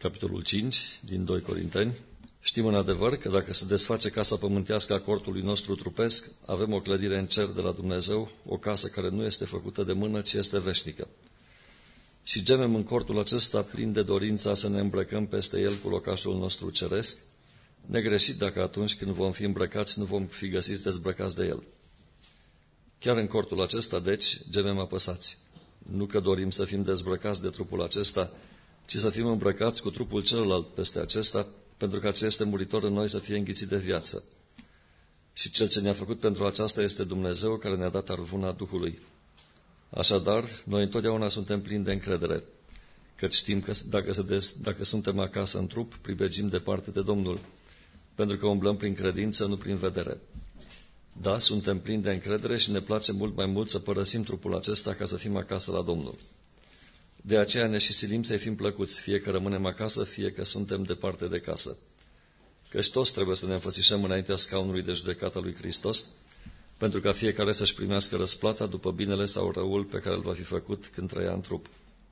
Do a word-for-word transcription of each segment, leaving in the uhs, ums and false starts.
capitolul cinci din doi Corinteni. Știm în adevăr că dacă se desface casa pământească a cortului nostru trupesc, avem o clădire în cer de la Dumnezeu, o casă care nu este făcută de mână, ci este veșnică. Și gemem în cortul acesta plin de dorința să ne îmbrăcăm peste el cu locașul nostru ceresc, negreșit dacă atunci când vom fi îmbrăcați nu vom fi găsiți dezbrăcați de el. Chiar în cortul acesta, deci, gemem apăsați. Nu că dorim să fim dezbrăcați de trupul acesta, ci să fim îmbrăcați cu trupul celălalt peste acesta, pentru că ce este muritor în noi să fie înghițit de viață. Și cel ce ne-a făcut pentru aceasta este Dumnezeu, care ne-a dat arvuna Duhului. Așadar, noi întotdeauna suntem plini de încredere, căci știm că dacă, se des, dacă suntem acasă în trup, pribegim departe de Domnul, pentru că umblăm prin credință, nu prin vedere. Da, suntem plini de încredere și ne place mult mai mult să părăsim trupul acesta ca să fim acasă la Domnul. De aceea ne și silim să fim plăcuți, fie că rămânem acasă, fie că suntem departe de casă. Căci toți trebuie să ne înfățișăm înaintea scaunului de judecată lui Hristos, pentru ca fiecare să-și primească răsplata după binele sau răul pe care îl va fi făcut când trăia în trup.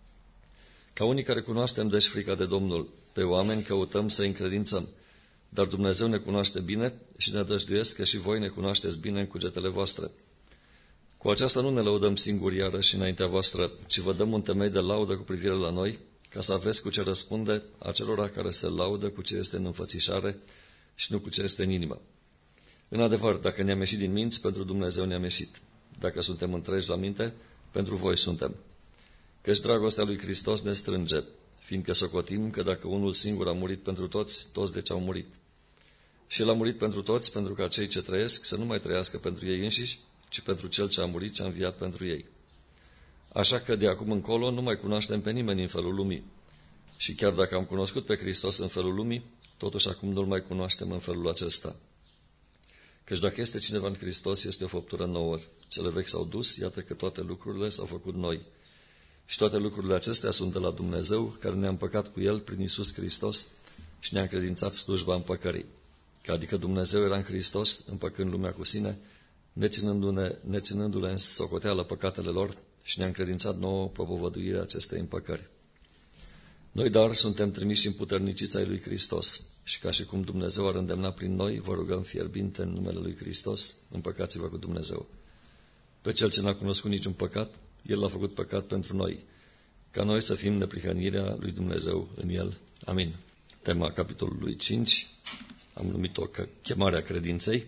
Ca unii care cunoaștem deci frica de Domnul, pe oameni căutăm să-i încredințăm, dar Dumnezeu ne cunoaște bine și ne dăjduiesc că și voi ne cunoașteți bine în cugetele voastre. Cu aceasta nu ne lăudăm singuri iarăși înaintea voastră, ci vă dăm un temei de laudă cu privire la noi, ca să aveți cu ce răspunde acelora care se laudă cu ce este în înfățișare și nu cu ce este în inimă. În adevăr, dacă ne-am ieșit din minți, pentru Dumnezeu ne-am ieșit. Dacă suntem întregi la minte, pentru voi suntem. Căci dragostea lui Hristos ne strânge, fiindcă socotim că dacă unul singur a murit pentru toți, toți deci au murit. Și el a murit pentru toți, pentru ca cei ce trăiesc să nu mai trăiască pentru ei înșiși, ci pentru cel ce a murit și a înviat pentru ei. Așa că de acum încolo nu mai cunoaștem pe nimeni în felul lumii. Și chiar dacă am cunoscut pe Hristos în felul lumii, totuși acum nu-L mai cunoaștem în felul acesta. Căci dacă este cineva în Hristos, este o făptură nouă. Cele vechi s-au dus, iată că toate lucrurile s-au făcut noi. Și toate lucrurile acestea sunt de la Dumnezeu, care ne-a împăcat cu El prin Iisus Hristos și ne-a încredințat slujba împăcării. Că adică Dumnezeu era în Hristos, împăcând lumea cu sine, neținându-ne, neținându-le în socoteală păcatele lor și ne-a încredințat nouă propovăduirea acestei împăcări. Noi, dar, suntem trimiși în puternicița ai lui Hristos și ca și cum Dumnezeu ar îndemna prin noi, vă rugăm fierbinte în numele lui Hristos, împăcați-vă cu Dumnezeu. Pe cel ce n-a cunoscut niciun păcat, El l-a făcut păcat pentru noi, ca noi să fim neprihănirea lui Dumnezeu în El. Amin. Tema capitolului cinci, am numit-o chemarea credinței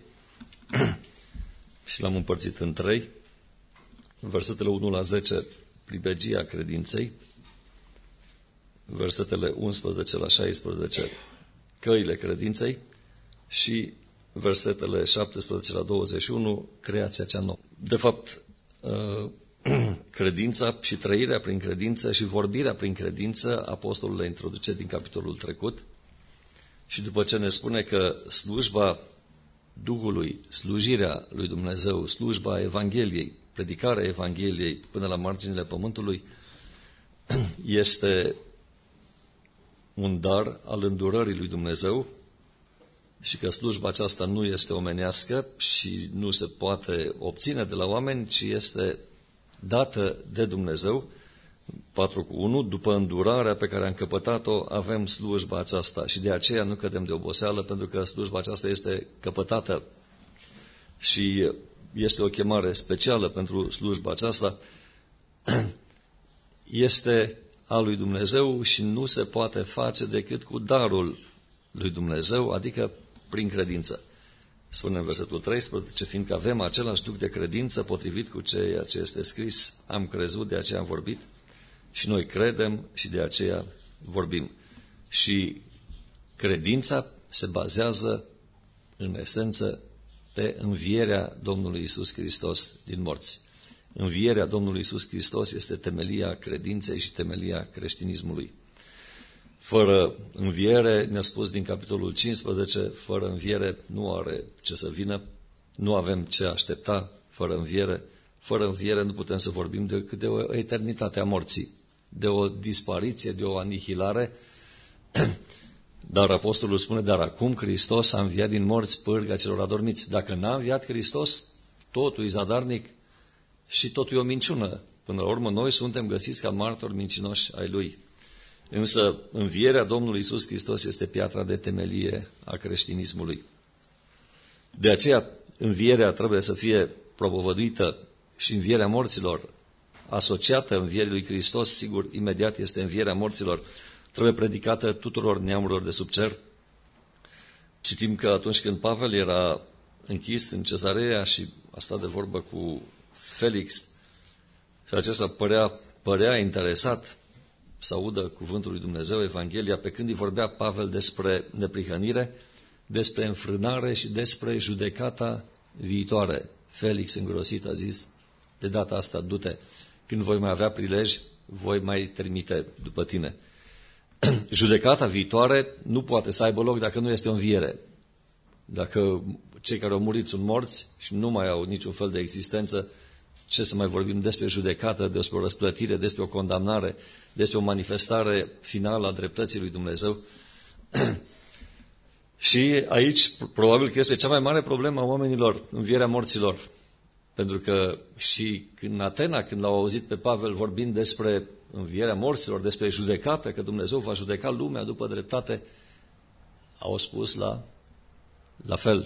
și l-am împărțit în trei. Versetele unu la zece, pribegia credinței. Versetele unsprezece la șaisprezece, căile credinței. Și versetele șaptesprezece la douăzeci și unu, creația cea nouă. De fapt, credința și trăirea prin credință și vorbirea prin credință, apostolul le introduce din capitolul trecut. Și după ce ne spune că slujba Duhului, slujirea lui Dumnezeu, slujba Evangheliei, predicarea Evangheliei până la marginile pământului, este un dar al îndurării lui Dumnezeu și că slujba aceasta nu este omenească și nu se poate obține de la oameni, ci este dată de Dumnezeu. patru cu unu, după îndurarea pe care am căpătat-o, avem slujba aceasta și de aceea nu cădem de oboseală, pentru că slujba aceasta este căpătată și este o chemare specială pentru slujba aceasta. Este a lui Dumnezeu și nu se poate face decât cu darul lui Dumnezeu, adică prin credință. Spune în versetul treisprezece, fiindcă avem același duc de credință potrivit cu ceea ce este scris, am crezut, de aceea am vorbit, și noi credem și de aceea vorbim. Și credința se bazează în esență pe învierea Domnului Iisus Hristos din morți. Învierea Domnului Iisus Hristos este temelia credinței și temelia creștinismului. Fără înviere, ne-a spus din capitolul cincisprezece, fără înviere nu are ce să vină, nu avem ce aștepta fără înviere. Fără înviere nu putem să vorbim decât de o eternitate a morții, de o dispariție, de o anihilare. Dar apostolul spune, dar acum Hristos a înviat din morți pârga celor adormiți. Dacă n-a înviat Hristos, totul e zadarnic și totul e o minciună. Până la urmă, noi suntem găsiți ca martori mincinoși ai Lui. Însă învierea Domnului Iisus Hristos este piatra de temelie a creștinismului. De aceea învierea trebuie să fie propovăduită și învierea morților, asociată învierii lui Hristos, sigur, imediat este învierea morților, trebuie predicată tuturor neamurilor de sub cer. Citim că atunci când Pavel era închis în Cezarea și a stat de vorbă cu Felix și acesta părea, părea interesat să audă cuvântul lui Dumnezeu, Evanghelia, pe când îi vorbea Pavel despre neprihănire, despre înfrânare și despre judecata viitoare. Felix, îngrosit, a zis, de data asta, du-te, când voi mai avea prilej, voi mai trimite după tine. Judecata viitoare nu poate să aibă loc dacă nu este o înviere. Dacă cei care au murit sunt morți și nu mai au niciun fel de existență, ce să mai vorbim despre judecată, despre o răsplătire, despre o condamnare, despre o manifestare finală a dreptății lui Dumnezeu. Și aici, probabil că este cea mai mare problemă a oamenilor, învierea morților. Pentru că și în Atena, când l-au auzit pe Pavel vorbind despre învierea morților, despre judecată, că Dumnezeu va judeca lumea după dreptate, au spus la, la fel.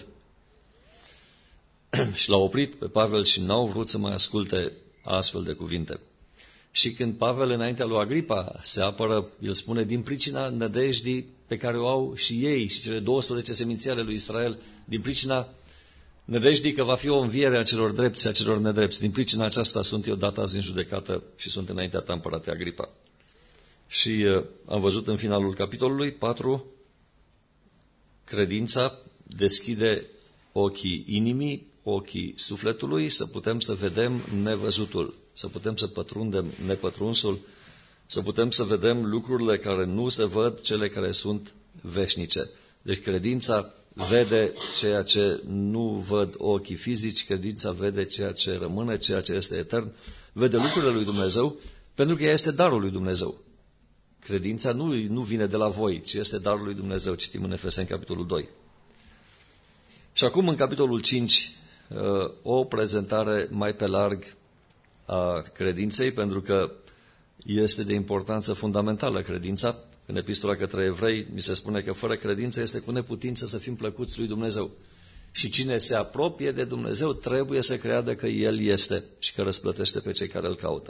Și l-au oprit pe Pavel și n-au vrut să mai asculte astfel de cuvinte. Și când Pavel, înaintea lui Agripa, se apără, el spune, din pricina nădejdii pe care o au și ei și cele douăsprezece seminții ale lui Israel, din pricina nădejdii că va fi o înviere a celor drepți și a celor nedrepți. Din pricina aceasta sunt eu dat azi în judecată și sunt înaintea ta, împărate Agripa. Și uh, am văzut în finalul capitolului patru, credința deschide ochii inimii, ochii sufletului, să putem să vedem nevăzutul, să putem să pătrundem nepătrunsul, să putem să vedem lucrurile care nu se văd, cele care sunt veșnice. Deci credința vede ceea ce nu văd ochii fizici, credința vede ceea ce rămâne, ceea ce este etern, vede lucrurile lui Dumnezeu, pentru că ea este darul lui Dumnezeu. Credința nu, nu vine de la voi, ci este darul lui Dumnezeu, citim în Efeseni, capitolul doi. Și acum, în capitolul cinci, o prezentare mai pe larg a credinței, pentru că este de importanță fundamentală credința. În epistola către evrei mi se spune că fără credință este cu neputință să fim plăcuți lui Dumnezeu. Și cine se apropie de Dumnezeu trebuie să creadă că El este și că răsplătește pe cei care Îl caută.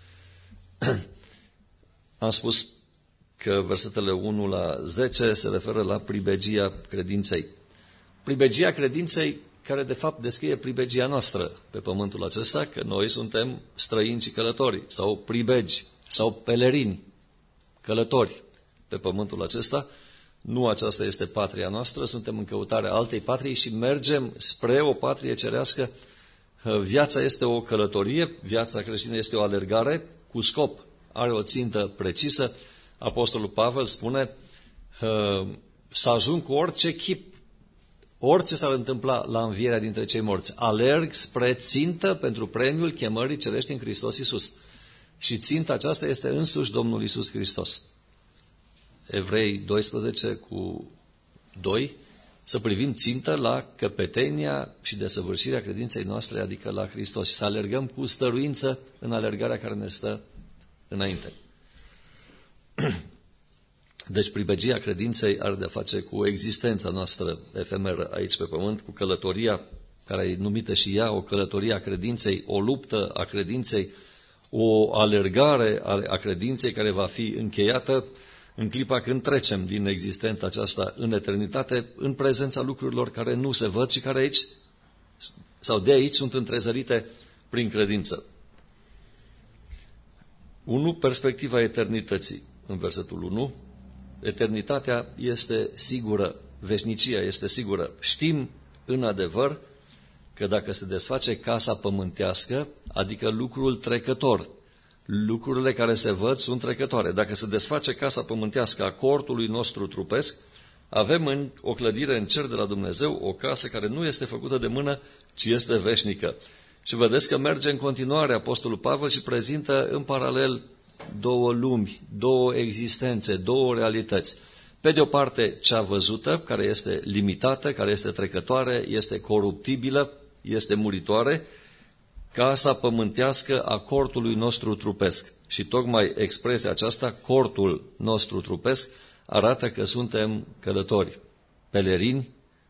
Am spus că versetele unu la zece se referă la pribegia credinței. Pribegia credinței care de fapt descrie pribegia noastră pe pământul acesta, că noi suntem străini și călători, sau pribegi, sau pelerini, călători pe pământul acesta. Nu aceasta este patria noastră, suntem în căutarea altei patrii și mergem spre o patrie cerească. Viața este o călătorie, viața creștină este o alergare cu scop, are o țintă precisă. Apostolul Pavel spune să ajung cu orice chip, orice s-ar întâmpla la învierea dintre cei morți. Alerg spre țintă pentru premiul chemării cerești în Hristos Iisus. Și ținta aceasta este însuși Domnul Iisus Hristos. Evrei doisprezece cu doi, să privim țintă la căpetenia și desăvârșirea credinței noastre, adică la Hristos, și să alergăm cu stăruință în alergarea care ne stă înainte. Deci pribegia credinței are de-a face cu existența noastră efemeră aici pe pământ, cu călătoria care e numită și ea o călătorie a credinței, o luptă a credinței, o alergare a credinței care va fi încheiată în clipa când trecem din existența aceasta în eternitate, în prezența lucrurilor care nu se văd și care aici, sau de aici, sunt întrezărite prin credință. unu. Perspectiva eternității. În versetul unu, eternitatea este sigură, veșnicia este sigură. Știm în adevăr că dacă se desface casa pământească, adică lucrul trecător, lucrurile care se văd sunt trecătoare. Dacă se desface casa pământească a cortului nostru trupesc, avem în o clădire în cer de la Dumnezeu, o casă care nu este făcută de mână, ci este veșnică. Și vedeți că merge în continuare Apostolul Pavel și prezintă în paralel două lumi, două existențe, două realități. Pe de o parte, cea văzută, care este limitată, care este trecătoare, este coruptibilă, este muritoare, casa pământească a cortului nostru trupesc. Și tocmai expresia aceasta, cortul nostru trupesc, arată că suntem călători, pelerini.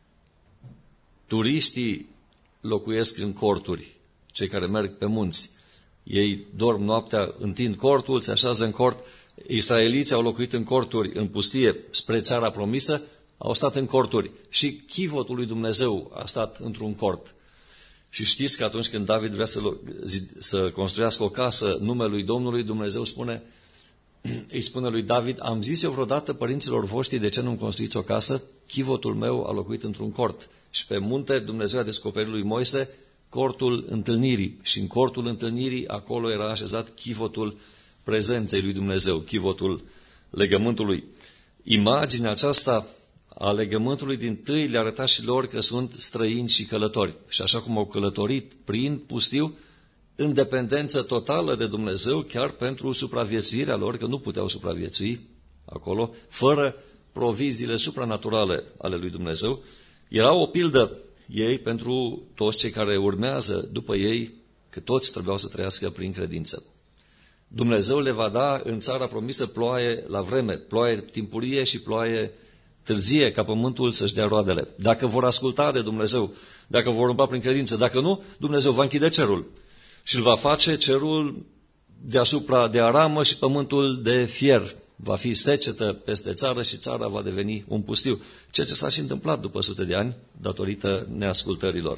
Turiștii locuiesc în corturi, cei care merg pe munți. Ei dorm noaptea, întind cortul, se așează în cort. Israeliții au locuit în corturi în pustie spre țara promisă, au stat în corturi. Și chivotul lui Dumnezeu a stat într-un cort. Și știți că atunci când David vrea să, să construiască o casă numelui Domnului, Dumnezeu spune, îi spune lui David, am zis eu vreodată părinților voștri de ce nu-mi construiți o casă? Chivotul meu a locuit într-un cort. Și pe munte Dumnezeu a descoperit lui Moise cortul întâlnirii. Și în cortul întâlnirii acolo era așezat chivotul prezenței lui Dumnezeu, chivotul legământului. Imaginea aceasta a legământului din tâi le arăta și lor că sunt străini și călători. Și așa cum au călătorit prin pustiu, în dependență totală de Dumnezeu, chiar pentru supraviețuirea lor, că nu puteau supraviețui acolo, fără proviziile supranaturale ale lui Dumnezeu, era o pildă ei pentru toți cei care urmează după ei, că toți trebuiau să trăiască prin credință. Dumnezeu le va da în țara promisă ploaie la vreme, ploaie timpurie și ploaie târzie, ca pământul să-și dea roadele. Dacă vor asculta de Dumnezeu, dacă vor umbla prin credință, dacă nu, Dumnezeu va închide cerul și îl va face cerul deasupra de aramă și pământul de fier. Va fi secetă peste țară și țara va deveni un pustiu. Ceea ce s-a și întâmplat după sute de ani, datorită neascultărilor.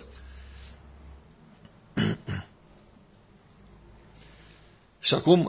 Și acum,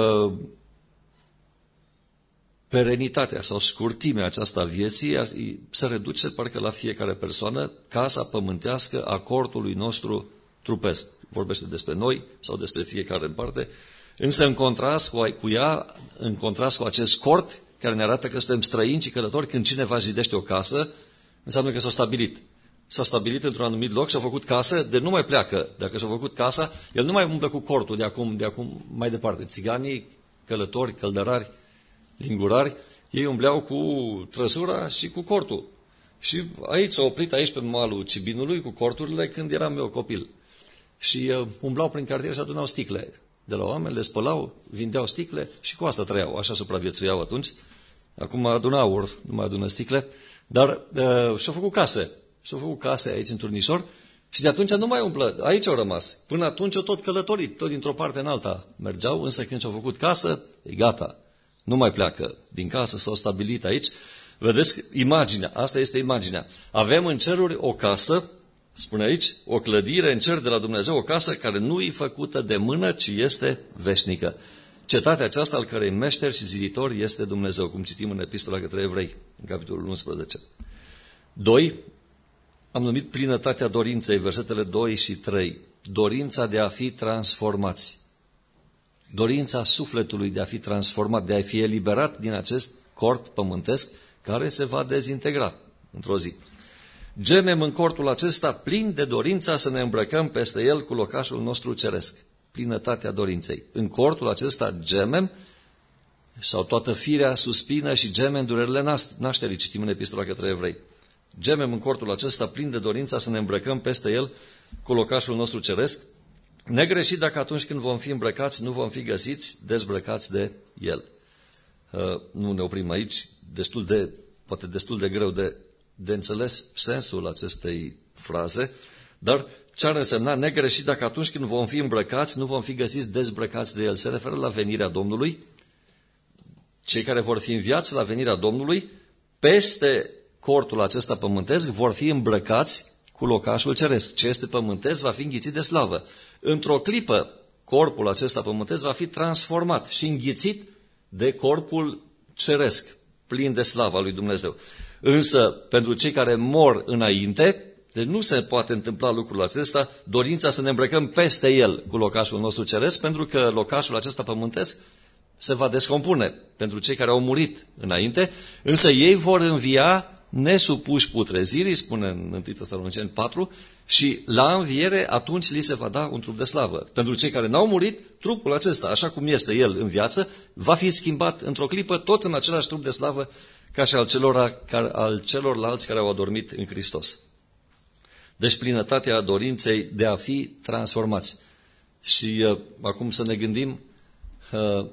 perenitatea sau scurtimea aceasta a vieții se reduce parcă la fiecare persoană, casa pământească a cortului nostru trupesc. Vorbește despre noi sau despre fiecare în parte, însă în contrast cu, cu ea, în contrast cu acest cort care ne arată că suntem străini și călători, când cineva zidește o casă, înseamnă că s-a stabilit. S-a stabilit într-un anumit loc și a făcut casă, de nu mai pleacă. Dacă și-a făcut casa, el nu mai umblă cu cortul de acum, de acum mai departe. Țiganii, călători, căldărari, lingurari, ei umbleau cu trăsura și cu cortul. Și aici s-a oprit, aici pe malul Cibinului, cu corturile, când eram eu copil. Și uh, umblau prin cartier și adunau sticle de la oameni, le spălau, vindeau sticle și cu asta trăiau. Așa supraviețuiau atunci. Acum adună aur, nu mai adună sticle. Dar uh, și-au făcut case. Și-au făcut case aici în Turnișor și de atunci nu mai umblă. Aici au rămas. Până atunci au tot călătorit, tot dintr-o parte în alta mergeau, însă când și-au făcut casă, e gata. Nu mai pleacă din casă, s-au stabilit aici. Vedeți imaginea, asta este imaginea. Avem în ceruri o casă, spune aici, o clădire în cer de la Dumnezeu, o casă care nu e făcută de mână, ci este veșnică. Cetatea aceasta al cărei meșter și ziditor este Dumnezeu, cum citim în Epistola către Evrei, în capitolul unsprezece. doi. Am numit plinătatea dorinței, versetele doi și trei. Dorința de a fi transformați. Dorința sufletului de a fi transformat, de a fi eliberat din acest cort pământesc care se va dezintegra într-o zi. Gemem în cortul acesta plin de dorința să ne îmbrăcăm peste el cu locașul nostru ceresc. Plinătatea dorinței. În cortul acesta gemem, sau toată firea suspină și geme în durerile nașterii, citim în Epistola către Evrei. Gemem în cortul acesta plin de dorința să ne îmbrăcăm peste el cu locașul nostru ceresc, negreșit dacă atunci când vom fi îmbrăcați nu vom fi găsiți dezbrăcați de el. Uh, nu ne oprim aici, destul de, poate destul de greu de, de înțeles sensul acestei fraze, dar ce ar însemna negreșit dacă atunci când vom fi îmbrăcați nu vom fi găsiți dezbrăcați de el? Se referă la venirea Domnului. Cei care vor fi înviați la venirea Domnului, peste cortul acesta pământesc, vor fi îmbrăcați cu locașul ceresc. Ce este pământesc va fi înghițit de slavă. Într-o clipă, corpul acesta pământesc va fi transformat și înghițit de corpul ceresc, plin de slava lui Dumnezeu. Însă, pentru cei care mor înainte, deci nu se poate întâmpla lucrul acesta, dorința să ne îmbrăcăm peste el cu locașul nostru ceresc, pentru că locașul acesta pământesc se va descompune pentru cei care au murit înainte, însă ei vor învia nesupuși putrezirii, spune în întâi Tesaloniceni patru, și la înviere atunci li se va da un trup de slavă. Pentru cei care n-au murit, trupul acesta, așa cum este el în viață, va fi schimbat într-o clipă tot în același trup de slavă ca și al, celor, ca, al celorlalți care au adormit în Hristos. Deci plinătatea dorinței de a fi transformați. Și uh, acum să ne gândim, uh,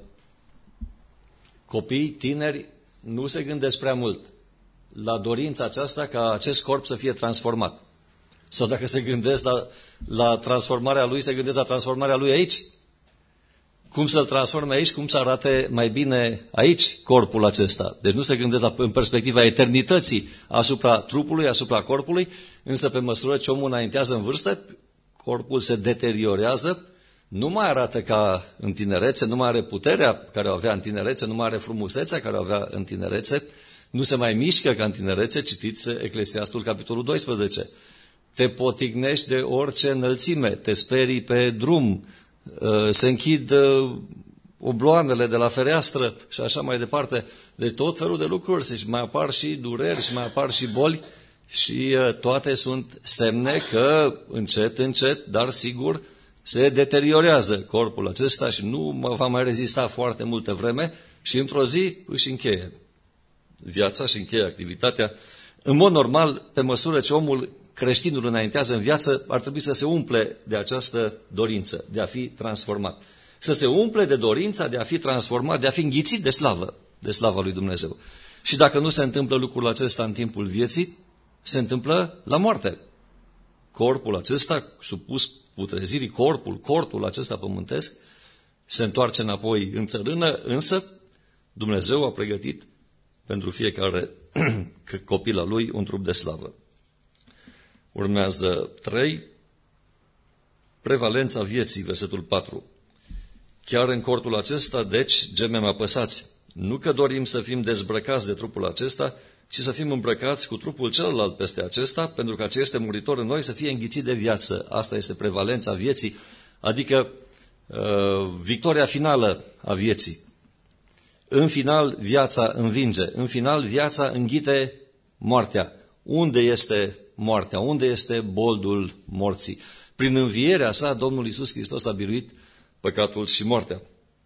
copii, tineri, nu se gândesc prea mult la dorința aceasta ca acest corp să fie transformat. Sau dacă se gândesc la, la transformarea lui, se gândesc la transformarea lui aici. Cum să-l transforme aici, cum să arate mai bine aici corpul acesta. Deci nu se gândesc la, în perspectiva eternității asupra trupului, asupra corpului, însă pe măsură ce omul înaintează în vârstă, corpul se deteriorează, nu mai arată ca în tinerețe, nu mai are puterea care o avea în tinerețe, nu mai are frumusețea care o avea în tinerețe, nu se mai mișcă ca în tinerețe, citiți Eclesiastul, capitolul doisprezece. Te potignești de orice înălțime, te sperii pe drum, se închid obloanele de la fereastră și așa mai departe. Deci tot felul de lucruri, și mai apar și dureri și mai apar și boli și toate sunt semne că încet, încet, dar sigur, se deteriorează corpul acesta și nu va mai rezista foarte multă vreme și într-o zi își încheie viața și încheie activitatea. În mod normal, pe măsură ce omul, creștinul, înaintează în viață, ar trebui să se umple de această dorință, de a fi transformat. Să se umple de dorința de a fi transformat, de a fi înghițit de slavă, de slava lui Dumnezeu. Și dacă nu se întâmplă lucrul acesta în timpul vieții, se întâmplă la moarte. Corpul acesta, supus putrezirii, corpul, cortul acesta pământesc, se întoarce înapoi în țărână, însă Dumnezeu a pregătit pentru fiecare copil al lui un trup de slavă. Urmează trei, prevalența vieții, versetul patru. Chiar în cortul acesta, deci, gemem apăsați. Nu că dorim să fim dezbrăcați de trupul acesta, ci să fim îmbrăcați cu trupul celălalt peste acesta, pentru că acesta este muritor în noi să fie înghițit de viață. Asta este prevalența vieții, adică uh, victoria finală a vieții. În final, viața învinge. În final, viața înghite moartea. Unde este moartea? Unde este boldul morții? Prin învierea sa, Domnul Iisus Hristos a biruit păcatul și moartea.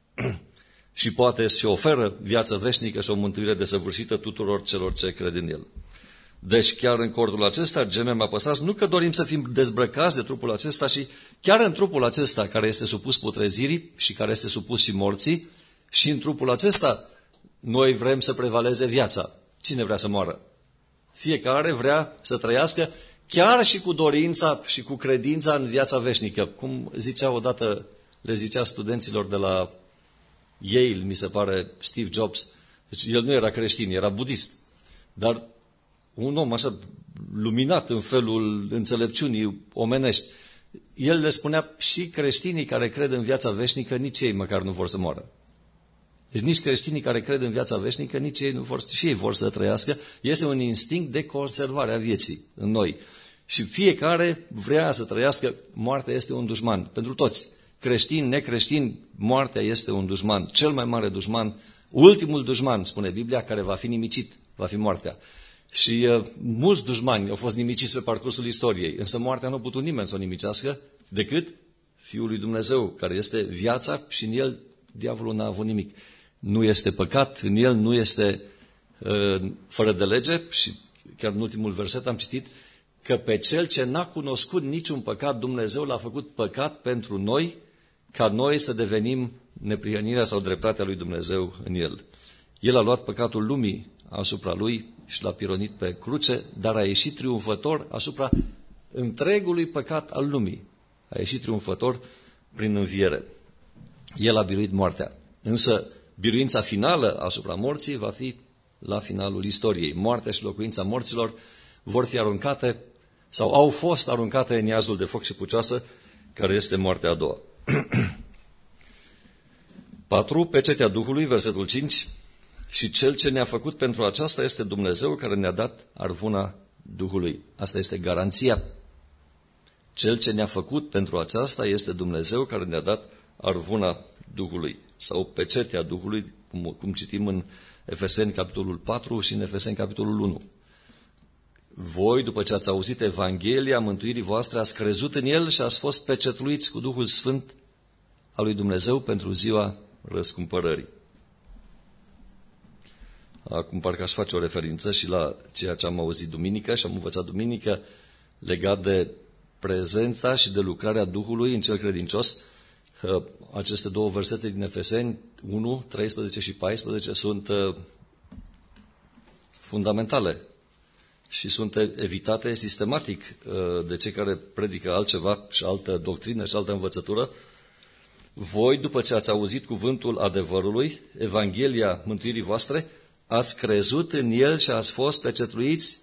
Și poate și oferă viață veșnică și o mântuire desăvârșită tuturor celor ce cred în El. Deci chiar în cortul acesta gemem apăsați, nu că dorim să fim dezbrăcați de trupul acesta, și chiar în trupul acesta care este supus putrezirii și care este supus și morții, și în trupul acesta noi vrem să prevaleze viața. Cine vrea să moară? Fiecare vrea să trăiască chiar și cu dorința și cu credința în viața veșnică. Cum zicea odată, le zicea studenților de la Yale, mi se pare, Steve Jobs. Deci el nu era creștin, era budist. Dar un om așa luminat în felul înțelepciunii omenești. El le spunea, și creștinii care cred în viața veșnică, nici ei măcar nu vor să moară. Deci nici creștinii care cred în viața veșnică, nici ei nu vor, și ei vor să trăiască. Este un instinct de conservare a vieții în noi. Și fiecare vrea să trăiască. Moartea este un dușman pentru toți. Creștini, necreștini, moartea este un dușman. Cel mai mare dușman, ultimul dușman, spune Biblia, care va fi nimicit, va fi moartea. Și uh, mulți dușmani au fost nimiciți pe parcursul istoriei, însă moartea nu a putut nimeni să o nimicească decât Fiul lui Dumnezeu, care este viața, și în El diavolul n-a avut nimic. Nu este păcat, în El nu este uh, fără de lege, și chiar în ultimul verset am citit că pe cel ce n-a cunoscut niciun păcat, Dumnezeu l-a făcut păcat pentru noi, ca noi să devenim neprihănirea sau dreptatea lui Dumnezeu în El. El a luat păcatul lumii asupra Lui și l-a pironit pe cruce, dar a ieșit triumfător asupra întregului păcat al lumii. A ieșit triumfător prin înviere. El a biruit moartea. Însă biruința finală asupra morții va fi la finalul istoriei. Moartea și locuința morților vor fi aruncate sau au fost aruncate în iazul de foc și pucioasă, care este moartea a doua. patru. Pecetea Duhului, versetul cinci. Și cel ce ne-a făcut pentru aceasta este Dumnezeu, care ne-a dat arvuna Duhului. Asta este garanția. Cel ce ne-a făcut pentru aceasta este Dumnezeu, care ne-a dat arvuna Duhului. Sau pecetea Duhului, cum, cum citim în Efeseni capitolul patru și în Efeseni capitolul unu. Voi, după ce ați auzit Evanghelia mântuirii voastre, ați crezut în El și ați fost pecetluiți cu Duhul Sfânt al lui Dumnezeu pentru ziua răscumpărării. Acum parcă aș face o referință și la ceea ce am auzit duminică și am învățat duminică legat de prezența și de lucrarea Duhului în cel credincios. aceste două versete din Efeseni unu, treisprezece și paisprezece sunt fundamentale și sunt evitate sistematic de cei care predică altceva și altă doctrină și altă învățătură. Voi, după ce ați auzit cuvântul adevărului, Evanghelia mântuirii voastre, ați crezut în el și ați fost pecetluiți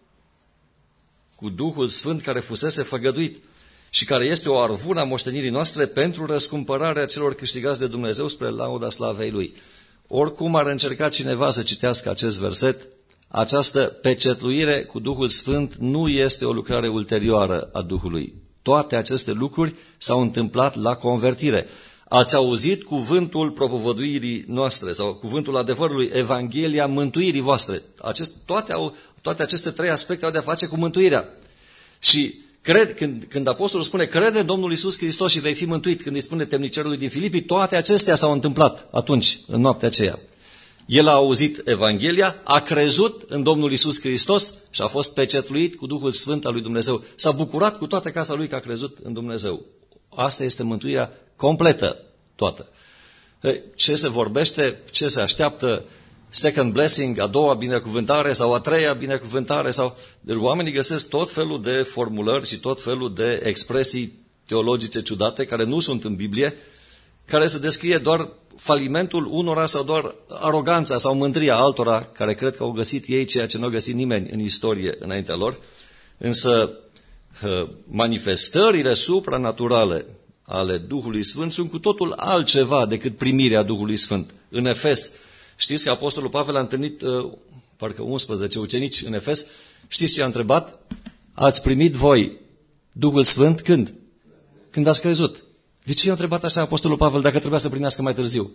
cu Duhul Sfânt care fusese făgăduit și care este o arvună a moștenirii noastre pentru răscumpărarea celor câștigați de Dumnezeu spre lauda slavei Lui. Oricum ar încerca cineva să citească acest verset, această pecetluire cu Duhul Sfânt nu este o lucrare ulterioară a Duhului. Toate aceste lucruri s-au întâmplat la convertire. Ați auzit cuvântul propovăduirii noastre sau cuvântul adevărului, Evanghelia mântuirii voastre. Acest, toate, au, toate aceste trei aspecte au de-a face cu mântuirea. Și cred, când, când apostolul spune, crede în Domnul Iisus Hristos și vei fi mântuit, când îi spune temnicerului din Filipii, toate acestea s-au întâmplat atunci, în noaptea aceea. El a auzit Evanghelia, a crezut în Domnul Iisus Hristos și a fost pecetluit cu Duhul Sfânt al lui Dumnezeu. S-a bucurat cu toată casa lui că a crezut în Dumnezeu. Asta este mântuirea completă, toată. Ce se vorbește, ce se așteaptă, second blessing, a doua binecuvântare sau a treia binecuvântare. Sau... Deci oamenii găsesc tot felul de formulări și tot felul de expresii teologice ciudate care nu sunt în Biblie, care se descrie doar falimentul unora sau doar aroganța sau mândria altora care cred că au găsit ei ceea ce nu a găsit nimeni în istorie înaintea lor. Însă manifestările supranaturale ale Duhului Sfânt sunt cu totul altceva decât primirea Duhului Sfânt. În Efes, știți că Apostolul Pavel a întâlnit uh, parcă unsprezece ucenici în Efes. Știți ce a întrebat? Ați primit voi Duhul Sfânt când? Când ați crezut. De ce i-a întrebat așa Apostolul Pavel dacă trebuia să primească mai târziu?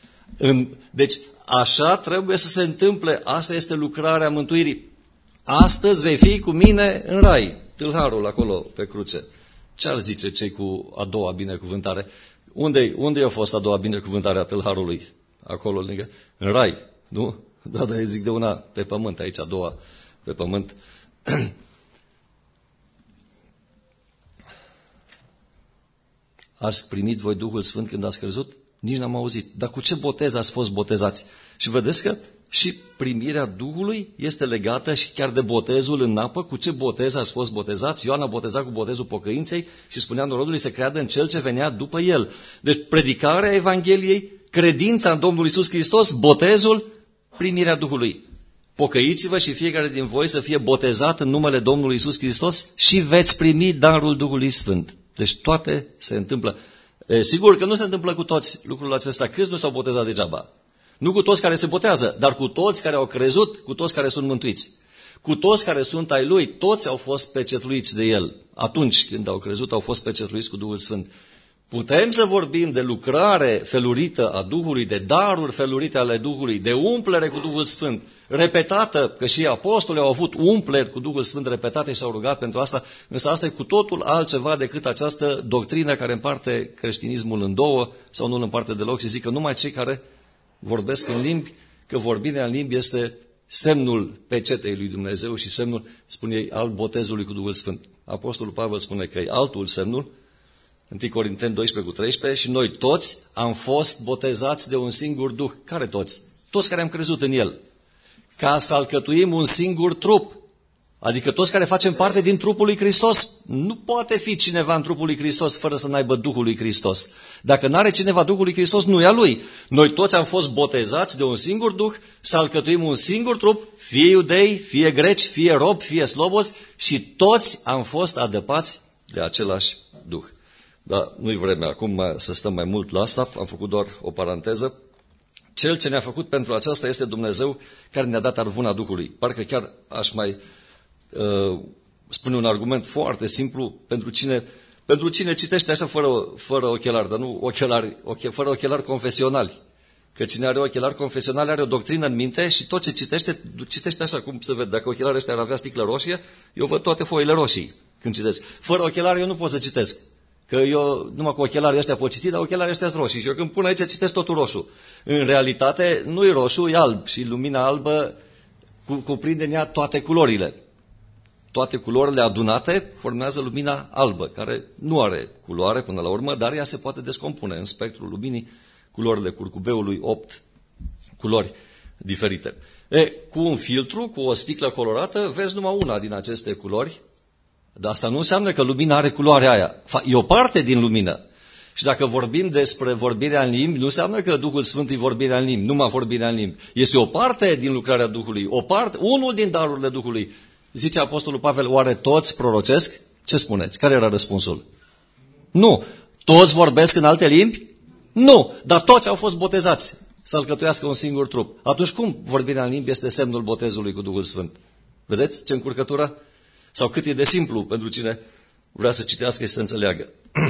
Deci așa trebuie să se întâmple. Asta este lucrarea mântuirii. Astăzi vei fi cu mine în rai. Tâlharul acolo pe cruce. Ce ar zice cei cu a doua binecuvântare? Unde, unde a fost a doua binecuvântare a tâlharului? Acolo lângă. În rai. Nu? Da, dar zic de una pe pământ. Aici a doua pe pământ. Ați primit voi Duhul Sfânt când ați crezut? Nici n-am auzit. Dar cu ce botez ați fost botezați? Și vedeți că și primirea Duhului este legată și chiar de botezul în apă. Cu ce botez ați fost botezați? Ioan a botezat cu botezul pocăinței și spunea norodului să creadă în cel ce venea după el. Deci predicarea Evangheliei, credința în Domnul Iisus Hristos, botezul, primirea Duhului. Pocăiți-vă și fiecare din voi să fie botezat în numele Domnului Iisus Hristos și veți primi darul Duhului Sfânt. Deci toate se întâmplă. E, sigur că nu se întâmplă cu toți lucrul acesta. Câți nu s-au botezat degeaba? Nu cu toți care se botează, dar cu toți care au crezut, cu toți care sunt mântuiți. Cu toți care sunt ai Lui, toți au fost pecetluiți de El. Atunci când au crezut, au fost pecetluiți cu Duhul Sfânt. Putem să vorbim de lucrare felurită a Duhului, de daruri felurite ale Duhului, de umplere cu Duhul Sfânt, repetată, că și apostolii au avut umpleri cu Duhul Sfânt repetate și s-au rugat pentru asta, însă asta e cu totul altceva decât această doctrină care împarte creștinismul în două sau nu îl împarte deloc și zic că numai cei care vorbesc în limbi, că vorbirea în limbi este semnul pecetei lui Dumnezeu și semnul, spune ei, al botezului cu Duhul Sfânt. Apostolul Pavel spune că e altul semnul, întâi Corinteni doisprezece cu treisprezece, și noi toți am fost botezați de un singur Duh. Care toți? Toți care am crezut în El. Ca să alcătuim un singur trup. Adică toți care facem parte din trupul lui Hristos. Nu poate fi cineva în trupul lui Hristos fără să n-aibă Duhul lui Hristos. Dacă n-are cineva Duhul lui Hristos, nu e a lui. Noi toți am fost botezați de un singur Duh, să alcătuim un singur trup, fie iudei, fie greci, fie robi, fie slobozi, și toți am fost adăpați de același Duh. Dar nu-i vremea acum să stăm mai mult la asta, am făcut doar o paranteză. Cel ce ne-a făcut pentru aceasta este Dumnezeu care ne-a dat arvuna Duhului. Parcă chiar aș mai uh, spune un argument foarte simplu pentru cine, pentru cine citește așa fără, fără ochelari, dar nu ochelari, oche, fără ochelari confesionali. Că cine are ochelari confesionali are o doctrină în minte și tot ce citește, citește așa cum se vede. Dacă ochelarii ăștia ar avea sticlă roșie, eu văd toate foile roșii când citesc. Fără ochelari eu nu pot să citesc. Că eu numai cu ochelarii ăștia pot citi, dar ochelarii ăștia sunt roșii. Și eu când pun aici citesc totul roșu. În realitate nu e roșu, e alb. Și lumina albă cuprinde în ea toate culorile. toate culorile adunate formează lumina albă, care nu are culoare până la urmă, dar ea se poate descompune în spectrul luminii, culorile curcubeului, opt culori diferite. E, cu un filtru, cu o sticlă colorată, vezi numai una din aceste culori, dar asta nu înseamnă că lumina are culoarea aia. E o parte din lumină. Și dacă vorbim despre vorbirea în limbi, nu înseamnă că Duhul Sfânt e vorbirea în limbi, numai vorbirea în limbi. Este o parte din lucrarea Duhului, o parte, unul din darurile Duhului. Zice Apostolul Pavel, oare toți prorocesc? Ce spuneți? Care era răspunsul? Nu. Toți vorbesc în alte limbi? Nu. Dar toți au fost botezați să alcătuiască un singur trup. Atunci cum vorbirea în limbi este semnul botezului cu Duhul Sfânt? Vedeți ce încurcătură? Sau cât e de simplu pentru cine vrea să citească și să înțeleagă.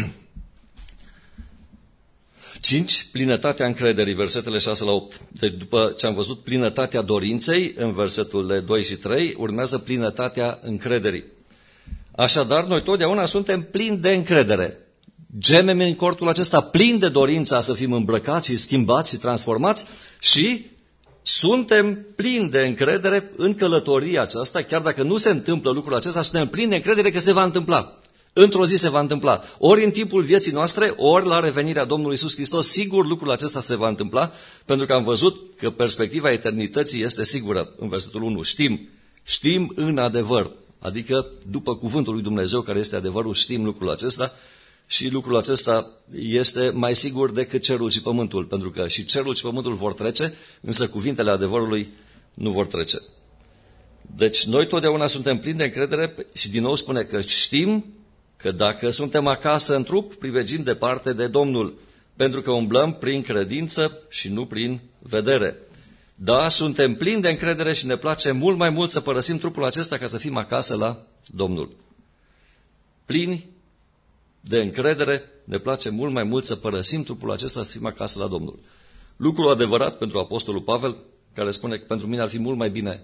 cinci. Plinătatea încrederii, versetele șase la opt. Deci după ce am văzut plinătatea dorinței, în versetul doi și trei, urmează plinătatea încrederii. Așadar, noi totdeauna suntem plini de încredere. Gemem în cortul acesta plin de dorința să fim îmbrăcați și schimbați și transformați și suntem plini de încredere în călătoria aceasta, chiar dacă nu se întâmplă lucrul acesta, suntem plini de încredere că se va întâmpla. Într-o zi se va întâmpla. Ori în timpul vieții noastre, ori la revenirea Domnului Iisus Hristos, sigur lucrul acesta se va întâmpla, pentru că am văzut că perspectiva eternității este sigură. În versetul unu, știm, știm în adevăr, adică după cuvântul lui Dumnezeu, care este adevărul, știm lucrul acesta și lucrul acesta este mai sigur decât cerul și pământul, pentru că și cerul și pământul vor trece, însă cuvintele adevărului nu vor trece. Deci noi totdeauna suntem plini de încredere și din nou spune că știm că dacă suntem acasă în trup, privegim departe de Domnul, pentru că umblăm prin credință și nu prin vedere. Da, suntem plini de încredere și ne place mult mai mult să părăsim trupul acesta ca să fim acasă la Domnul. Plini de încredere, ne place mult mai mult să părăsim trupul acesta să fim acasă la Domnul. Lucrul adevărat pentru Apostolul Pavel, care spune că pentru mine ar fi mult mai bine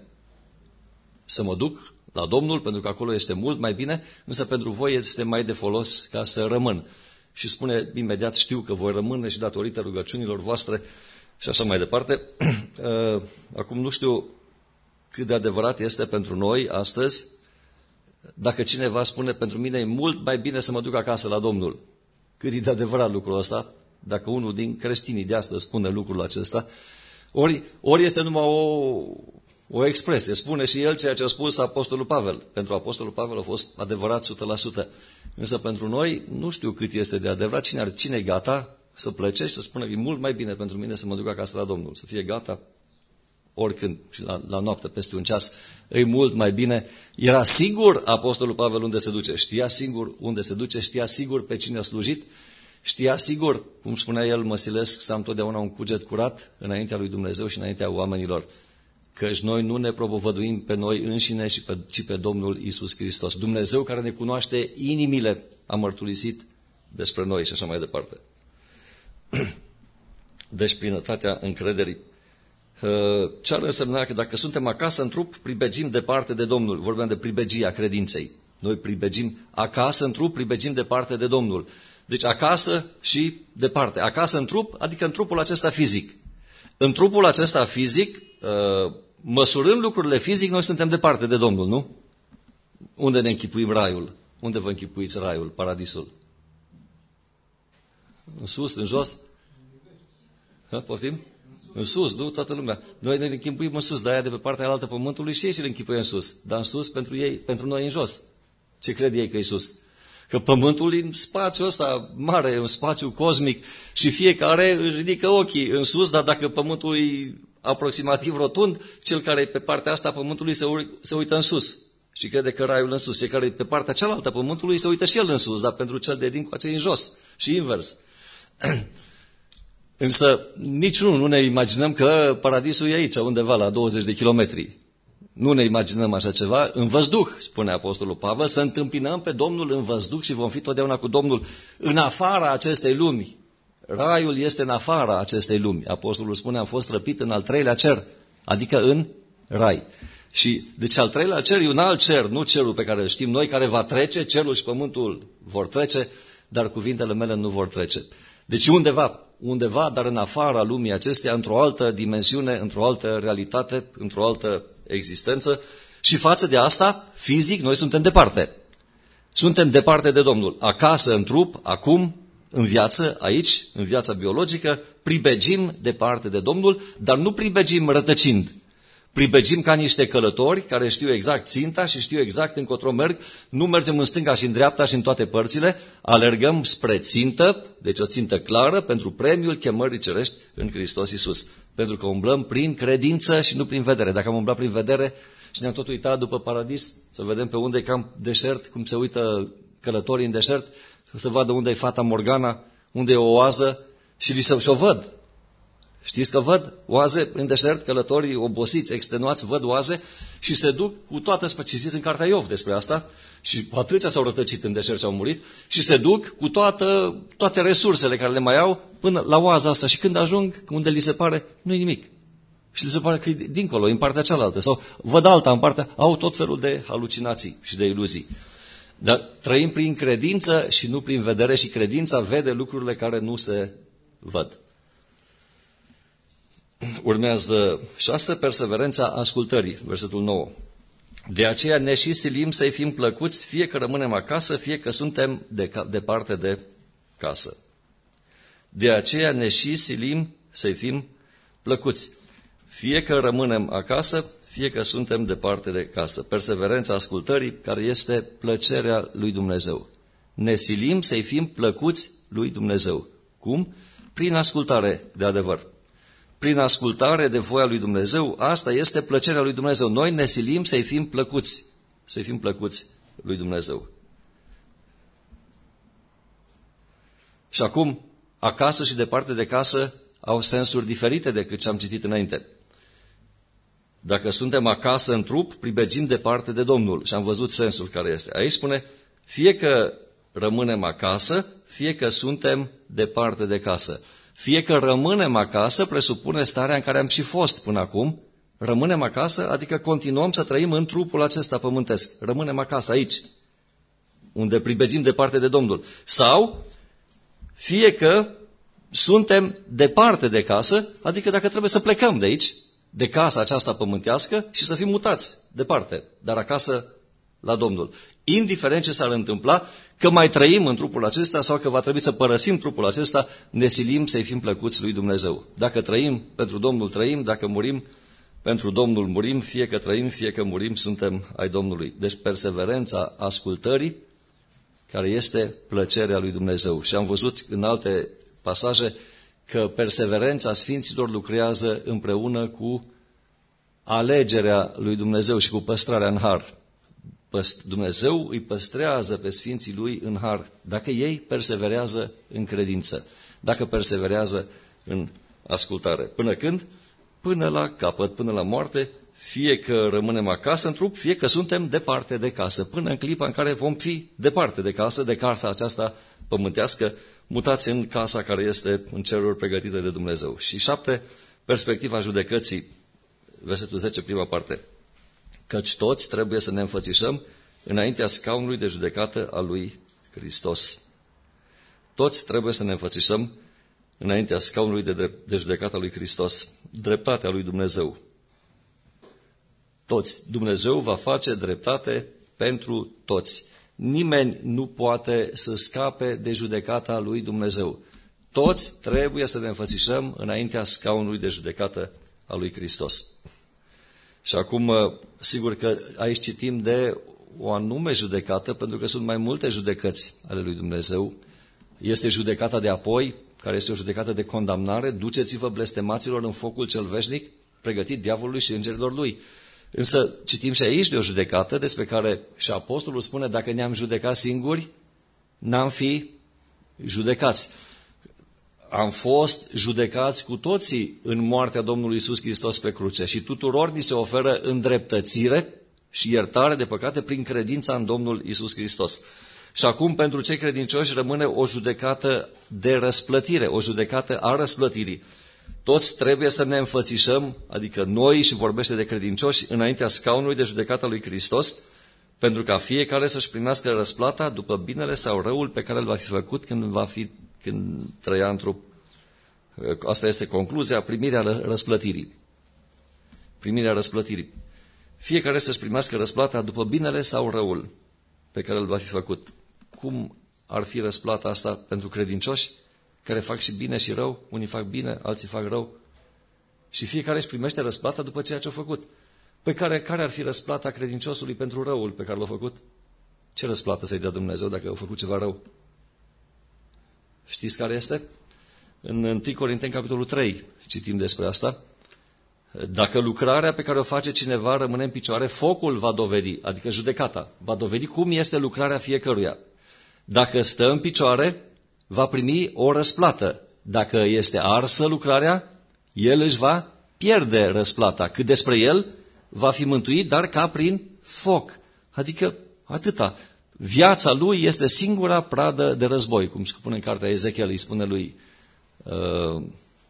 să mă duc la Domnul, pentru că acolo este mult mai bine, însă pentru voi este mai de folos ca să rămân. Și spune imediat, știu că voi rămâne și datorită rugăciunilor voastre și așa mai departe. Acum nu știu cât de adevărat este pentru noi astăzi, dacă cineva spune, pentru mine e mult mai bine să mă duc acasă la Domnul. Cât e de adevărat lucrul ăsta, dacă unul din creștinii de astăzi spune lucrul acesta, ori, ori este numai o... O expresie, spune și el ceea ce a spus Apostolul Pavel. Pentru Apostolul Pavel a fost adevărat o sută la sută. Însă pentru noi nu știu cât este de adevărat. Cine, ar, cine e gata să plece și să spună că e mult mai bine pentru mine să mă duc acasă la Domnul. Să fie gata oricând și la, la noapte, peste un ceas. E mult mai bine. Era sigur Apostolul Pavel unde se duce. Știa sigur unde se duce, știa sigur pe cine a slujit. Știa sigur, cum spunea el, mă silesc să am totdeauna un cuget curat înaintea lui Dumnezeu și înaintea oamenilor. Căci noi nu ne propovăduim pe noi înșine, ci pe Domnul Iisus Hristos. Dumnezeu care ne cunoaște inimile a mărturisit despre noi și așa mai departe. Deci plinătatea încrederii. Ce ar însemna că dacă suntem acasă în trup, pribegim departe de Domnul. Vorbeam de pribegia credinței. Noi pribegim acasă în trup, pribegim departe de Domnul. Deci acasă și departe. Acasă în trup, adică în trupul acesta fizic. În trupul acesta fizic, măsurând lucrurile fizic, noi suntem departe de Domnul, nu? Unde ne închipuim raiul? Unde vă închipuiți raiul, paradisul? În sus, în jos? Ha, poftim? În sus, nu? Toată lumea. Noi ne închipuim în sus, dar aia de pe partea altă pământului și ei și le închipuie în sus. Dar în sus, pentru ei, pentru noi în jos. Ce cred ei că e sus? Că pământul e în spațiul ăsta mare, în spațiu cosmic și fiecare își ridică ochii în sus, dar dacă pământul e aproximativ rotund, cel care e pe partea asta a pământului se, ur- se uită în sus și crede că raiul în sus. Cel care e pe partea cealaltă a pământului se uită și el în sus, dar pentru cel de dincoace e în jos și invers. Însă niciunul nu ne imaginăm că paradisul e aici, undeva la douăzeci de kilometri. Nu ne imaginăm așa ceva. În văzduh, spune Apostolul Pavel, să întâmpinăm pe Domnul în văzduh și vom fi totdeauna cu Domnul în afara acestei lumi. Raiul este în afara acestei lumi. Apostolul spune, am fost răpit în al treilea cer, adică în rai. Și deci al treilea cer e un alt cer, nu cerul pe care îl știm noi, care va trece, cerul și pământul vor trece, dar cuvintele mele nu vor trece. Deci undeva, undeva, dar în afara lumii acesteia, într-o altă dimensiune, într-o altă realitate, într-o altă existență, Și față de asta, fizic, noi suntem departe. Suntem departe de Domnul. Acasă, în trup, acum, în viață, aici, în viața biologică, pribegim departe de Domnul, dar nu pribegim rătăcind. Pribegim ca niște călători care știu exact ținta și știu exact încotro merg, nu mergem în stânga și în dreapta și în toate părțile, alergăm spre țintă, deci o țintă clară pentru premiul chemării cerești în Hristos Iisus. Pentru că umblăm prin credință și nu prin vedere. Dacă am umblat prin vedere și ne-am tot uitat după paradis, să vedem pe unde e cam deșert, cum se uită călătorii în deșert, să vadă unde e fata Morgana, unde e o oază și li se și o văd. Știți că văd oaze în deșert, călătorii obosiți, extenuați, văd oaze și se duc cu toată, citiți în cartea Iov despre asta, și atâția s-au rătăcit în deșert și au murit, și se duc cu toată, toate resursele care le mai au până la oaza asta și când ajung, unde li se pare, nu-i nimic. Și li se pare că e dincolo, în partea cealaltă, sau văd alta în partea, au tot felul de halucinații și de iluzii. Dar trăim prin credință și nu prin vedere și credința vede lucrurile care nu se văd. Urmează șase, perseverența ascultării, versetul nouă. De aceea ne și silim să-i fim plăcuți, fie că rămânem acasă, fie că suntem de, departe de casă. De aceea ne și silim să-i fim plăcuți, fie că rămânem acasă, fie că suntem departe de casă. Perseverența ascultării, care este plăcerea lui Dumnezeu. Ne silim să-i fim plăcuți lui Dumnezeu. Cum? Prin ascultare de adevăr. Prin ascultare de voia lui Dumnezeu, asta este plăcerea lui Dumnezeu. Noi ne silim să-i fim plăcuți, să-i fim plăcuți lui Dumnezeu. Și acum, acasă și departe de casă au sensuri diferite decât ce am citit înainte. Dacă suntem acasă în trup, pribegim departe de Domnul. Și am văzut sensul care este. Aici spune, fie că rămânem acasă, fie că suntem departe de casă. Fie că rămânem acasă, presupune starea în care am și fost până acum. Rămânem acasă, adică continuăm să trăim în trupul acesta pământesc. Rămânem acasă aici, unde pribegim departe de Domnul. Sau, fie că suntem departe de casă, adică dacă trebuie să plecăm de aici, de casa aceasta pământească și să fim mutați departe, dar acasă la Domnul. Indiferent ce s-ar întâmpla, că mai trăim în trupul acesta sau că va trebui să părăsim trupul acesta, ne silim să-i fim plăcuți lui Dumnezeu. Dacă trăim pentru Domnul, trăim, dacă murim pentru Domnul, murim, fie că trăim, fie că murim, suntem ai Domnului. Deci perseverența ascultării, care este plăcerea lui Dumnezeu. Și am văzut în alte pasaje că perseverența Sfinților lucrează împreună cu alegerea lui Dumnezeu și cu păstrarea în har. Dumnezeu îi păstrează pe Sfinții Lui în har, dacă ei perseverează în credință, dacă perseverează în ascultare. Până când? Până la capăt, până la moarte, fie că rămânem acasă în trup, fie că suntem departe de casă, până în clipa în care vom fi departe de casă, de casa aceasta pământească, mutați în casa care este în ceruri pregătită de Dumnezeu. Și șapte, perspectiva judecății, versetul zece, prima parte. Căci toți trebuie să ne înfățișăm înaintea scaunului de judecată al lui Hristos. Toți trebuie să ne înfățișăm înaintea scaunului de, drept, de judecată al lui Hristos, dreptatea lui Dumnezeu. Toți. Dumnezeu va face dreptate pentru toți. Nimeni nu poate să scape de judecata lui Dumnezeu. Toți trebuie să ne înfățișăm înaintea scaunului de judecată al lui Hristos. Și acum, sigur că aici citim de o anume judecată, pentru că sunt mai multe judecăți ale lui Dumnezeu. Este judecata de apoi, care este o judecată de condamnare. Duceți-vă, blestemaților, în focul cel veșnic, pregătit diavolului și îngerilor lui. Însă citim și aici de o judecată despre care și apostolul spune, dacă ne-am judecat singuri, n-am fi judecați. Am fost judecați cu toții în moartea Domnului Iisus Hristos pe cruce și tuturor ni se oferă îndreptățire și iertare de păcate prin credința în Domnul Iisus Hristos. Și acum pentru cei credincioși rămâne o judecată de răsplătire, o judecată a răsplătirii. Toți trebuie să ne înfățișăm, adică noi, și vorbește de credincioși, înaintea scaunului de judecată lui Hristos, pentru ca fiecare să-și primească răsplata după binele sau răul pe care îl va fi făcut când va fi când trăia în trup. Asta este concluzia, primirea răsplătirii. Primirea răsplătirii. fiecare să-și primească răsplata după binele sau răul pe care îl va fi făcut. Cum ar fi răsplata asta pentru credincioși care fac și bine și rău? Unii fac bine, alții fac rău. Și fiecare își primește răsplata după ceea ce a făcut. Păi care, care ar fi răsplata credinciosului pentru răul pe care l-a făcut? Ce răsplată să-i dea Dumnezeu dacă a făcut ceva rău? Știți care este? În întâi Corinteni, capitolul trei, citim despre asta. Dacă lucrarea pe care o face cineva rămâne în picioare, focul va dovedi, adică judecata, va dovedi cum este lucrarea fiecăruia. Dacă stă în picioare, va primi o răsplată. Dacă este arsă lucrarea, el își va pierde răsplata. Cât despre el, va fi mântuit, dar ca prin foc. Adică atâta. Viața lui este singura pradă de război, cum spune în cartea Ezechiel, îi spune lui uh,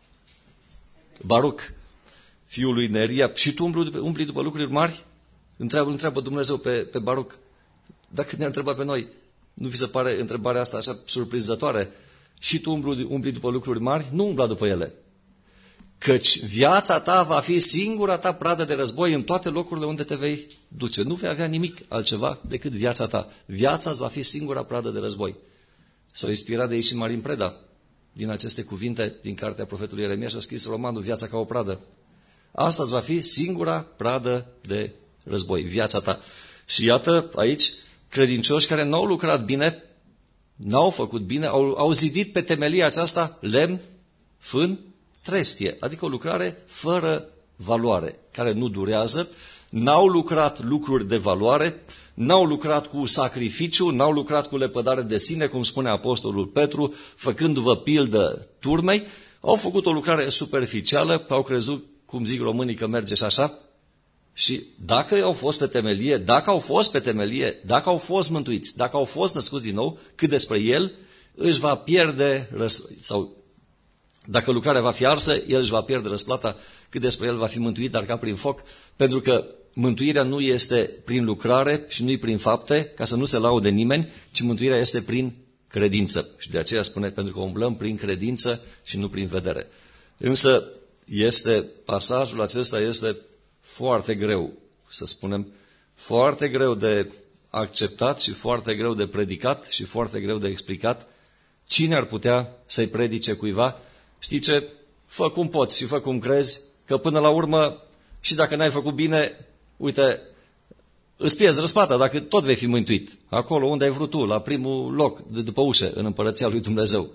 Baruc, fiul lui Neria, și tu umbli, umbli după lucruri mari? Întreabă, întreabă Dumnezeu pe, pe Baruc. Dacă ne-a întrebat pe noi, nu vi se pare întrebarea asta așa surprinzătoare? Și tu umbli, umbli după lucruri mari? Nu umbla după ele. Căci viața ta va fi singura ta pradă de război în toate locurile unde te vei duce. Nu vei avea nimic altceva decât viața ta. Viața îți va fi singura pradă de război. S-au inspirat de ei și Marin Preda din aceste cuvinte din cartea profetului Ieremia și a scris romanul Viața ca o pradă. Asta îți va fi singura pradă de război, viața ta. Și iată aici credincioși care n-au lucrat bine, n-au făcut bine, au, au zidit pe temelia aceasta lemn, fân, trestie, adică o lucrare fără valoare, care nu durează, n-au lucrat lucruri de valoare, n-au lucrat cu sacrificiu, n-au lucrat cu lepădare de sine, cum spune apostolul Petru, făcându-vă pildă turmei, au făcut o lucrare superficială, au crezut, cum zic românii, că merge și așa. Și dacă au fost pe temelie, dacă au fost pe temelie, dacă au fost mântuiți, dacă au fost născuți din nou, cât despre el își va pierde, sau dacă lucrarea va fi arsă, el își va pierde răsplata, cât despre el va fi mântuit, dar ca prin foc, pentru că mântuirea nu este prin lucrare și nu-i prin fapte, ca să nu se laude nimeni, ci mântuirea este prin credință. Și de aceea spune, pentru că umblăm prin credință și nu prin vedere. Însă, este, pasajul acesta este foarte greu, să spunem, foarte greu de acceptat și foarte greu de predicat și foarte greu de explicat. Cine ar putea să-i predice cuiva? Știi ce? Fă cum poți și fă cum crezi, că până la urmă, și dacă n-ai făcut bine, uite, îți pierzi răsplata, dacă tot vei fi mântuit. Acolo unde ai vrut tu, la primul loc, de după ușă, în împărăția lui Dumnezeu.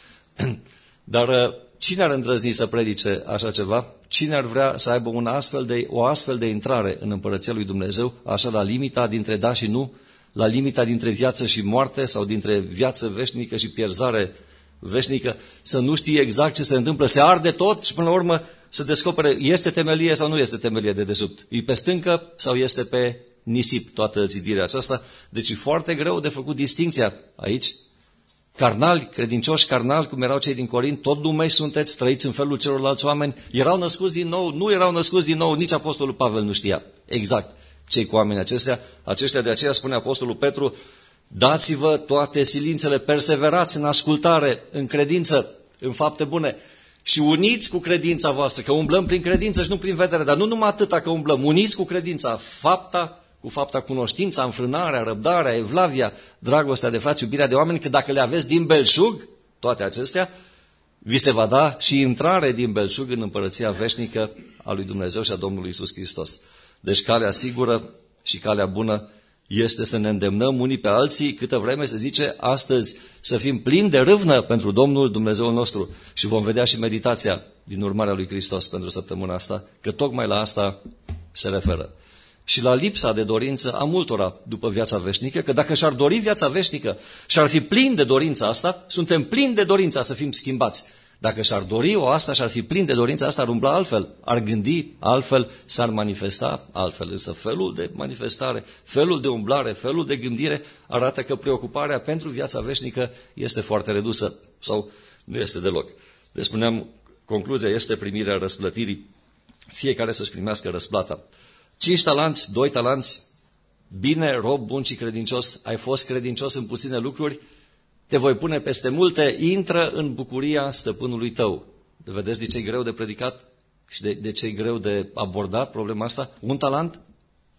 Dar cine ar îndrăzni să predice așa ceva? Cine ar vrea să aibă un astfel de, o astfel de intrare în împărăția lui Dumnezeu, așa la limita dintre da și nu, la limita dintre viață și moarte sau dintre viață veșnică și pierzare veșnică, să nu știe exact ce se întâmplă, se arde tot și până la urmă să descopere este temelie sau nu este temelie de desubt, e pe stâncă sau este pe nisip toată zidirea aceasta. Deci e foarte greu de făcut distinția aici. Carnali, credincioși carnali, cum erau cei din Corint, tot lumei sunteți, trăiți în felul celorlalți oameni, erau născuți din nou, nu erau născuți din nou, nici apostolul Pavel nu știa exact cei cu oamenii acestea. Aceștia de aceea spune apostolul Petru, dați-vă toate silințele, perseverați în ascultare, în credință, în fapte bune și uniți cu credința voastră, că umblăm prin credință și nu prin vedere, dar nu numai atâta că umblăm, uniți cu credința, fapta cu fapta, cunoștința, înfrânarea, răbdarea, evlavia, dragostea de frați, iubirea de oameni, că dacă le aveți din belșug, toate acestea, vi se va da și intrare din belșug în împărăția veșnică a lui Dumnezeu și a Domnului Iisus Hristos. Deci calea sigură și calea bună este să ne îndemnăm unii pe alții, câtă vreme se zice astăzi să fim plini de râvnă pentru Domnul Dumnezeul nostru. Și vom vedea și meditația din urmarea lui Hristos pentru săptămâna asta, că tocmai la asta se referă. Și la lipsa de dorință a multora după viața veșnică, că dacă și-ar dori viața veșnică și ar fi plini de dorința asta, suntem plini de dorința să fim schimbați. Dacă și-ar dori o asta și ar fi plini de dorința asta, ar umbla altfel, ar gândi altfel, s-ar manifesta altfel. Însă felul de manifestare, felul de umblare, felul de gândire arată că preocuparea pentru viața veșnică este foarte redusă sau nu este deloc. Deci spuneam, concluzia este primirea răsplătirii, fiecare să-și primească răsplata. Cinci talanți, doi talanți, bine, rob bun și credincios, ai fost credincios în puține lucruri, te voi pune peste multe, intră în bucuria stăpânului tău. Vedeți de ce e greu de predicat și de, de ce e greu de abordat problema asta? Un talent,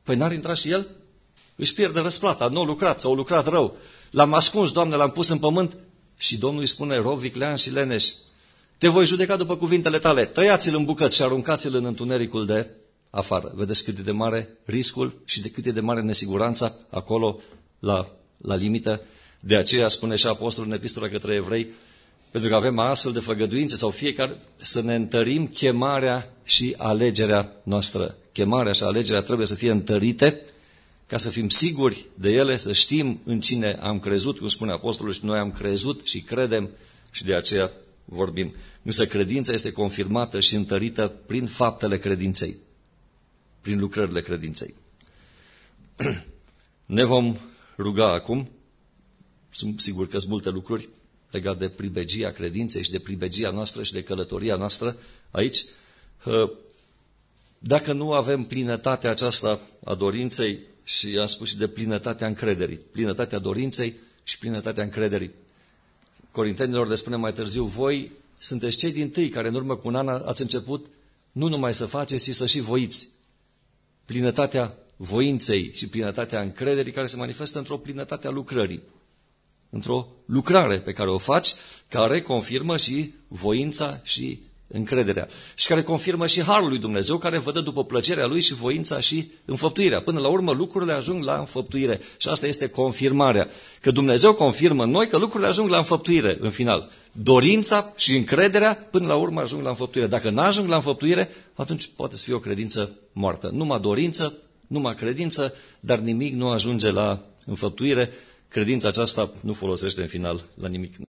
Păi n-ar intra și el? Își pierde răsplata, nu a lucrat, sau a lucrat rău. L-am ascuns, Doamne, l-am pus în pământ și Domnul îi spune, rob viclean și leneș, te voi judeca după cuvintele tale, tăiați-l în bucăți și aruncați-l în întunericul de afară. Vedeți cât e de mare riscul și de cât e de mare nesiguranța acolo la, la limită. De aceea spune și apostolul în epistola către evrei, pentru că avem astfel de făgăduințe sau fiecare să ne întărim chemarea și alegerea noastră. Chemarea și alegerea trebuie să fie întărite ca să fim siguri de ele, să știm în cine am crezut, cum spune apostolul, și noi am crezut și credem și de aceea vorbim. Însă credința este confirmată și întărită prin faptele credinței, prin lucrările credinței. Ne vom ruga acum, sunt sigur că sunt multe lucruri legate de pribegia credinței și de pribegia noastră și de călătoria noastră aici. Dacă nu avem plinătatea aceasta a dorinței și am spus și de plinătatea încrederii, plinătatea dorinței și plinătatea încrederii. Corintenilor le spune mai târziu, voi sunteți cei dintâi care în urmă cu un an ați început nu numai să faceți, ci să și voiți. Plinătatea voinței și plinătatea încrederii care se manifestă într-o plinătate a lucrării. Într-o lucrare pe care o faci, care confirmă și voința și încrederea. Și care confirmă și harul lui Dumnezeu, care vă dă după plăcerea lui și voința și înfăptuirea. Până la urmă lucrurile ajung la înfăptuire. Și asta este confirmarea. Că Dumnezeu confirmă în noi că lucrurile ajung la înfăptuire în final. Dorința și încrederea până la urmă ajung la înfăptuire. Dacă nu ajung la înfăptuire, atunci poate să fie o credință moartă. Numai dorință, numai credință, dar nimic nu ajunge la înfăptuire. Credința aceasta nu folosește în final la nimic.